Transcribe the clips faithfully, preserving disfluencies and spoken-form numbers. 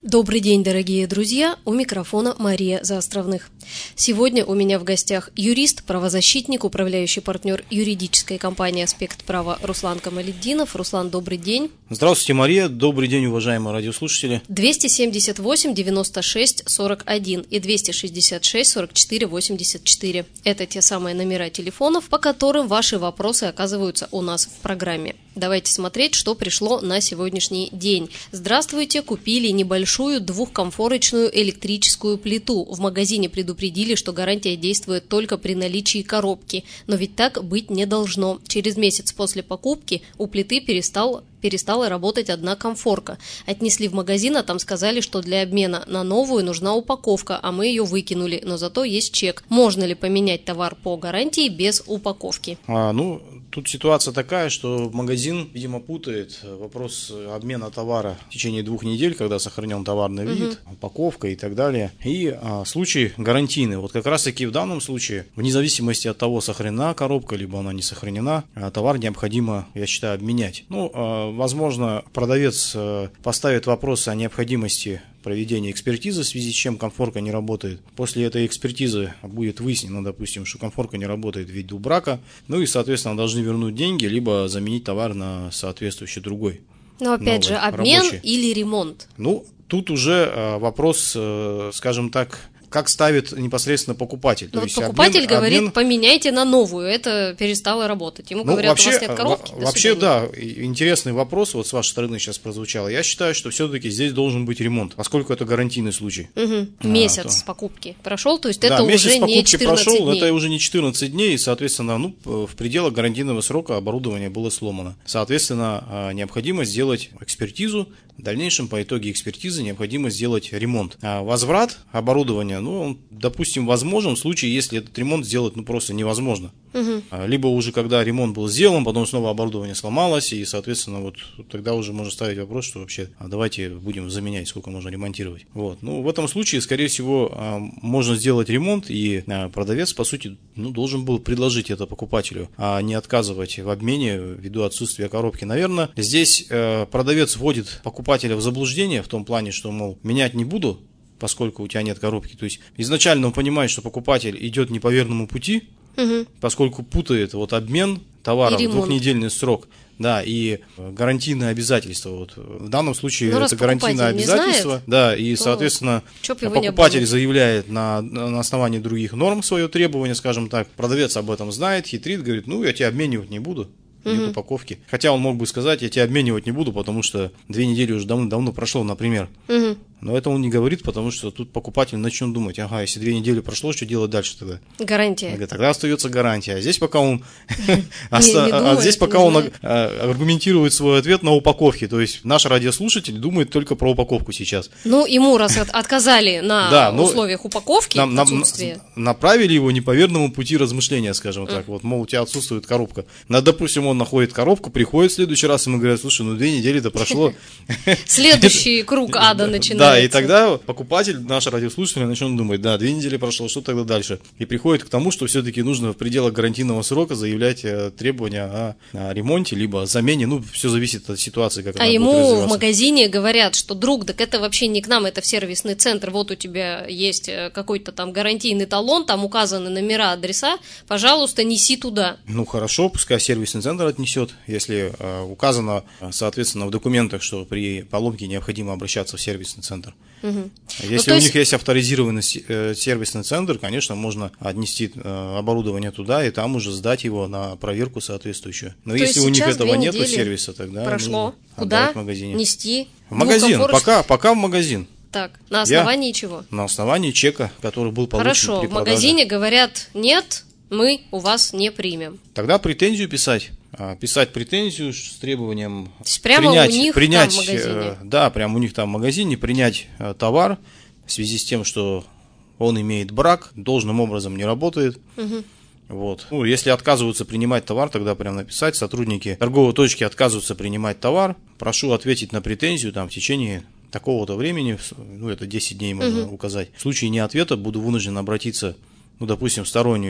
Добрый день, дорогие друзья, у микрофона Мария Заостровных. Сегодня у меня в гостях юрист, правозащитник, управляющий партнер юридической компании «Аспект права» Руслан Камалетдинов. Руслан, добрый день. Здравствуйте, Мария. Добрый день, уважаемые радиослушатели. двести семьдесят восемь девяносто шесть сорок один и двести шестьдесят шесть сорок четыре восемьдесят четыре. Это те самые номера телефонов, по которым ваши вопросы оказываются у нас в программе. Давайте смотреть, что пришло на сегодняшний день. Здравствуйте, купили небольшую двухкомфорочную электрическую плиту. В магазине предупредили, что гарантия действует только при наличии коробки. Но ведь так быть не должно. Через месяц после покупки у плиты перестал перестала работать одна комфорка. Отнесли в магазин, а там сказали, что для обмена на новую нужна упаковка, а мы ее выкинули, но зато есть чек. Можно ли поменять товар по гарантии без упаковки? А, ну, тут ситуация такая, что магазин, видимо, путает вопрос обмена товара в течение двух недель, когда сохранен товарный вид, угу. упаковка и так далее. И а, случай гарантийный. Вот как раз таки в данном случае, вне зависимости от того, сохранена коробка, либо она не сохранена, товар необходимо, я считаю, обменять. Ну, а, возможно, продавец поставит вопрос о необходимости проведения экспертизы, в связи с чем конфорка не работает. После этой экспертизы будет выяснено, допустим, что конфорка не работает ввиду брака, ну и, соответственно, должны вернуть деньги, либо заменить товар на соответствующий другой. Но опять новый, же, обмен рабочий. Или ремонт? Ну, тут уже вопрос, скажем так, как ставит непосредственно покупатель. Но То есть покупатель обмен, говорит, обмен... поменяйте на новую, это перестало работать. Ему ну, говорят, вообще, у вас нет коробки. Вообще, да, интересный вопрос вот с вашей стороны сейчас прозвучал. Я считаю, что все-таки здесь должен быть ремонт, поскольку это гарантийный случай. Угу. А, месяц то... с покупки прошел, то есть да, это месяц уже не четырнадцать прошел, дней. Это уже не четырнадцать дней, и, соответственно, ну, в пределах гарантийного срока оборудование было сломано. Соответственно, необходимо сделать экспертизу. В дальнейшем, по итоге экспертизы, необходимо сделать ремонт. А возврат оборудования, ну, он, допустим, возможен в случае, если этот ремонт сделать ну, просто невозможно. Угу. Либо уже когда ремонт был сделан, потом снова оборудование сломалось, и, соответственно, вот тогда уже можно ставить вопрос, что вообще, а давайте будем заменять, сколько можно ремонтировать. Вот. Ну, в этом случае, скорее всего, можно сделать ремонт, и продавец, по сути, ну, должен был предложить это покупателю, а не отказывать в обмене ввиду отсутствия коробки. Наверное, здесь продавец вводит покупателя в заблуждение в том плане, что, мол, менять не буду, поскольку у тебя нет коробки. То есть изначально он понимает, что покупатель идет не по верному пути, угу. поскольку путает вот обмен товара в двухнедельный срок, да, и гарантийные обязательства. Вот. В данном случае ну, это гарантийное обязательство, знает, да, и, соответственно, покупатель заявляет на, на основании других норм свое требование, скажем так, продавец об этом знает, хитрит, говорит, ну, я тебя обменивать не буду. Нет угу. упаковки. Хотя он мог бы сказать, я тебя обменивать не буду, потому что две недели уже давно-давно прошло, например. Угу. Но это он не говорит, потому что тут покупатель начнет думать, ага, если две недели прошло, что делать дальше тогда? Гарантия. Говорит, тогда остается гарантия. А здесь пока он а здесь пока он аргументирует свой ответ на упаковке. То есть наш радиослушатель думает только про упаковку сейчас. Ну, ему раз отказали на условиях упаковки, отсутствие. Направили его не по верному пути размышления, скажем так. Вот, мол, у тебя отсутствует коробка. Допустим, он находит коробку, приходит в следующий раз, ему говорят, слушай, ну две недели-то прошло. Следующий круг ада начинается. Да, и тогда покупатель, наш радиослушатель, начнет думать, да, две недели прошло, что тогда дальше? И приходит к тому, что все-таки нужно в пределах гарантийного срока заявлять требования о, о ремонте, либо замене, ну, все зависит от ситуации, как а она будет развиваться. А ему в магазине говорят, что, друг, так это вообще не к нам, это в сервисный центр, вот у тебя есть какой-то там гарантийный талон, там указаны номера, адреса, пожалуйста, неси туда. Ну, хорошо, пускай сервисный центр отнесет, если э, указано, соответственно, в документах, что при поломке необходимо обращаться в сервисный центр. Угу. Если ну, у есть... них есть авторизированный сервисный центр, конечно, можно отнести оборудование туда и там уже сдать его на проверку соответствующую. Но то если у них этого нет сервиса, тогда прошло. Куда в магазине. Нести? В магазин, пока, пока в магазин. Так, на основании Я... чего? На основании чека, который был получен Хорошо, при в продаже. магазине говорят, нет, мы у вас не примем. Тогда претензию писать. Писать претензию с требованием То есть прямо принять, у них принять, там в магазине? Да, прямо у них там в магазине принять товар в связи с тем, что он имеет брак, должным образом не работает. Угу. Вот. Ну, если отказываются принимать товар, тогда прям написать, сотрудники торговой точки отказываются принимать товар, прошу ответить на претензию там, в течение такого-то времени, ну это десять дней можно угу. указать. В случае не ответа буду вынужден обратиться, ну допустим, в стороннюю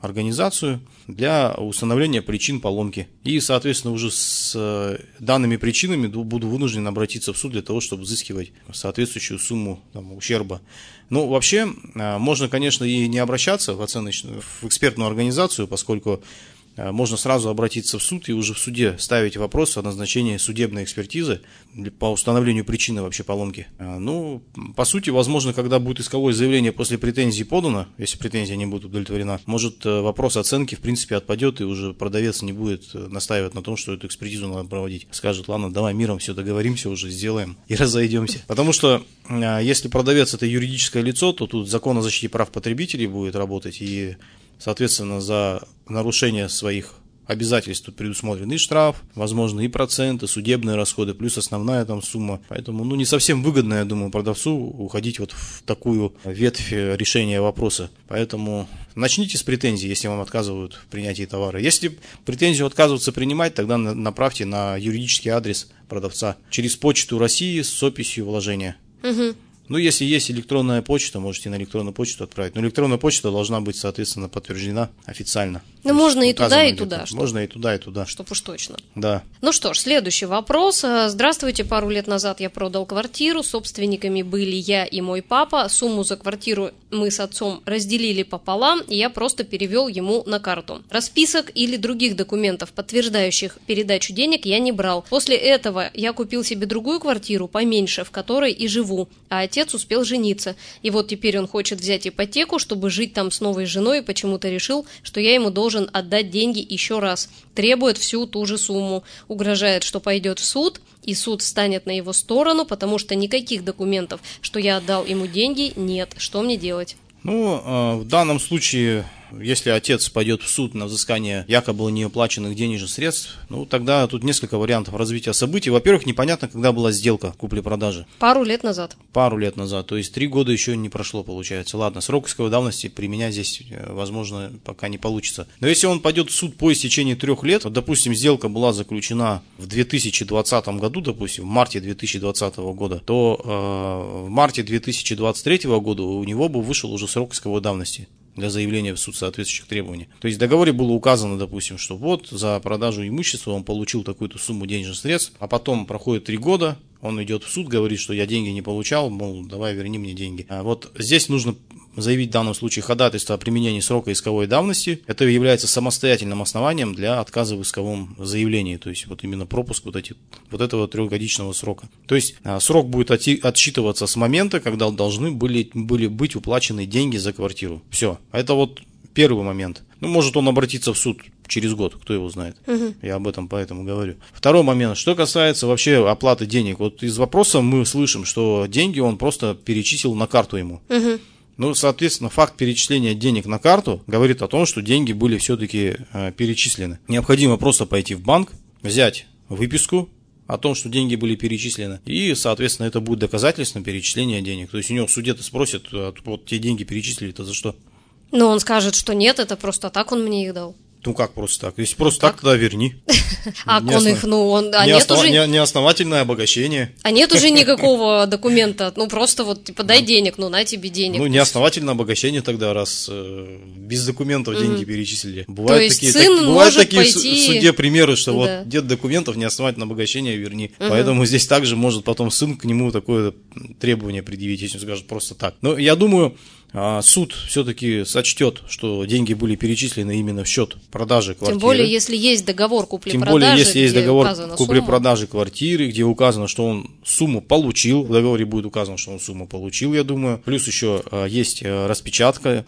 организацию для установления причин поломки. И, соответственно, уже с данными причинами буду вынужден обратиться в суд для того, чтобы взыскивать соответствующую сумму там, ущерба. Ну, вообще, можно, конечно, и не обращаться в оценочную, в экспертную организацию, поскольку можно сразу обратиться в суд и уже в суде ставить вопрос о назначении судебной экспертизы по установлению причины вообще поломки. Ну, по сути, возможно, когда будет исковое заявление после претензии подано, если претензия не будет удовлетворена, может вопрос оценки в принципе отпадет, и уже продавец не будет настаивать на том, что эту экспертизу надо проводить. Скажет: ладно, давай миром все договоримся, уже сделаем и разойдемся. Потому что если продавец это юридическое лицо, то тут закон о защите прав потребителей будет работать, и соответственно, за нарушение своих обязательств тут предусмотрен и штраф, возможно, и проценты, судебные расходы, плюс основная там сумма. Поэтому, ну, не совсем выгодно, я думаю, продавцу уходить вот в такую ветвь решения вопроса. Поэтому начните с претензий, если вам отказывают в принятии товара. Если претензию отказываются принимать, тогда направьте на юридический адрес продавца через Почту России с описью вложения. Угу. Ну, если есть электронная почта, можете на электронную почту отправить. Но электронная почта должна быть, соответственно, подтверждена официально. Ну, можно и туда, и туда. Можно и туда, и туда. Чтоб уж точно. Да. Ну что ж, следующий вопрос. Здравствуйте, пару лет назад я продал квартиру. Собственниками были я и мой папа. Сумму за квартиру мы с отцом разделили пополам, и я просто перевел ему на карту. Расписок или других документов, подтверждающих передачу денег, я не брал. После этого я купил себе другую квартиру, поменьше, в которой и живу. А отец успел жениться. И вот теперь он хочет взять ипотеку, чтобы жить там с новой женой, и почему-то решил, что я ему должен отдать деньги еще раз. Требует всю ту же сумму. Угрожает, что пойдет в суд, и суд встанет на его сторону, потому что никаких документов, что я отдал ему деньги, нет. Что мне делать? Ну, в данном случае, если отец пойдет в суд на взыскание якобы неуплаченных денежных средств, ну, тогда тут несколько вариантов развития событий. Во-первых, непонятно, когда была сделка купли-продажи. Пару лет назад. Пару лет назад, то есть три года еще не прошло, получается. Ладно, срок исковой давности применять здесь, возможно, пока не получится. Но если он пойдет в суд по истечении трех лет, вот, допустим, сделка была заключена в две тысячи двадцатом году, допустим, в марте две тысячи двадцатого года, то э, в марте две тысячи двадцать третьего года у него бы вышел уже срок исковой давности для заявления в суд соответствующих требований. То есть в договоре было указано, допустим, что вот за продажу имущества он получил такую-то сумму денежных средств, а потом проходит три года, он идет в суд, говорит, что я деньги не получал, мол, давай верни мне деньги. А вот здесь нужно заявить в данном случае ходатайство о применении срока исковой давности. Это является самостоятельным основанием для отказа в исковом заявлении, то есть вот именно пропуск вот, эти, вот этого трехгодичного срока. То есть срок будет отсчитываться с момента, когда должны были, были быть уплачены деньги за квартиру. Все. Это вот первый момент. Ну, может он обратиться в суд через год, кто его знает. Угу. Я об этом поэтому говорю. Второй момент. Что касается вообще оплаты денег. Вот из вопроса мы слышим, что деньги он просто перечислил на карту ему. Угу. Ну, соответственно, факт перечисления денег на карту говорит о том, что деньги были все-таки э, перечислены. Необходимо просто пойти в банк, взять выписку о том, что деньги были перечислены, и, соответственно, это будет доказательством перечисления денег. То есть у него в суде-то спросят, вот те деньги перечислили-то за что? Ну, он скажет, что нет, это просто так он мне их дал. Ну как просто так? Если просто так, тогда верни. А он их, ну, он... А нет уже... Неосновательное обогащение. А нет уже никакого документа, ну просто вот, типа, дай денег, ну на тебе денег. Ну, неосновательное обогащение тогда, раз без документов деньги перечислили. Бывают такие в суде примеры, что вот нет документов, неосновательное обогащение, верни. Поэтому здесь также может потом сын к нему такое требование предъявить, если он скажет просто так. Но я думаю... Суд все-таки сочтет, что деньги были перечислены именно в счет продажи квартиры. Тем более, если есть договор купли-продажи, Тем более, если есть договор купли-продажи квартиры, где указано, что он сумму получил, в договоре будет указано, что он сумму получил, я думаю. Плюс еще есть распечатка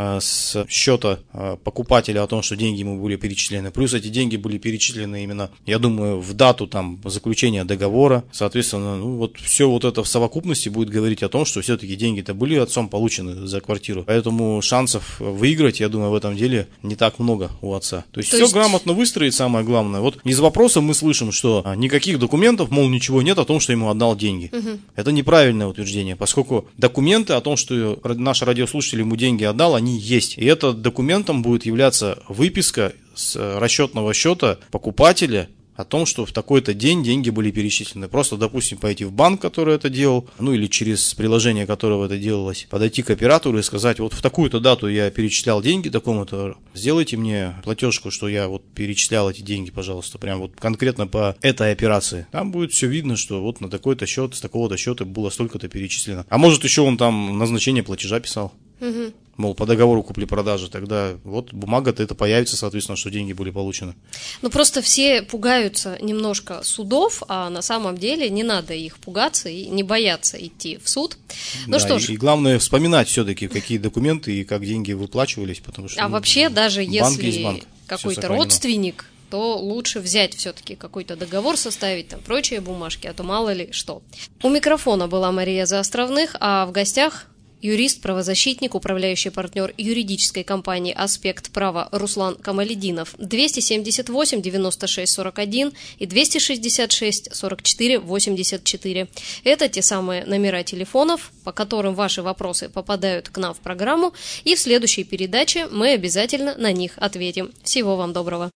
с счета покупателя о том, что деньги ему были перечислены. Плюс эти деньги были перечислены именно, я думаю, в дату там заключения договора. Соответственно, ну вот все вот это в совокупности будет говорить о том, что все-таки деньги-то были отцом получены за квартиру. Поэтому шансов выиграть, я думаю, в этом деле не так много у отца. То есть То все есть... грамотно выстроить, самое главное. Вот из вопроса мы слышим, что никаких документов, мол, ничего нет о том, что ему отдал деньги. Угу. Это неправильное утверждение, поскольку документы о том, что наш радиослушатель ему деньги отдал, они есть. И это документом будет являться выписка с расчетного счета покупателя о том, что в такой-то день деньги были перечислены. Просто, допустим, пойти в банк, который это делал, ну или через приложение, которого это делалось, подойти к оператору и сказать: вот в такую-то дату я перечислял деньги такому-то, сделайте мне платежку, что я вот перечислял эти деньги, пожалуйста, прям вот конкретно по этой операции. Там будет все видно, что вот на такой-то счет, с такого-то счета было столько-то перечислено. А может еще он там назначение платежа писал. Угу. Мол, по договору купли-продажи, тогда вот бумага-то это появится, соответственно, что деньги были получены. Ну, просто все пугаются немножко судов, а на самом деле не надо их пугаться и не бояться идти в суд. Ну да, что и, ж. И главное вспоминать все-таки, какие документы и как деньги выплачивались, потому что... А ну, вообще, даже банк если банк, какой-то родственник, то лучше взять все-таки какой-то договор составить, там прочие бумажки, а то мало ли что. У микрофона была Мария Заостровных, а в гостях юрист, правозащитник, управляющий партнер юридической компании «Аспект права» Руслан Камалетдинов. двести семьдесят восемь девяносто шесть сорок один и двести шестьдесят шесть сорок четыре восемьдесят четыре. Это те самые номера телефонов, по которым ваши вопросы попадают к нам в программу, и в следующей передаче мы обязательно на них ответим. Всего вам доброго.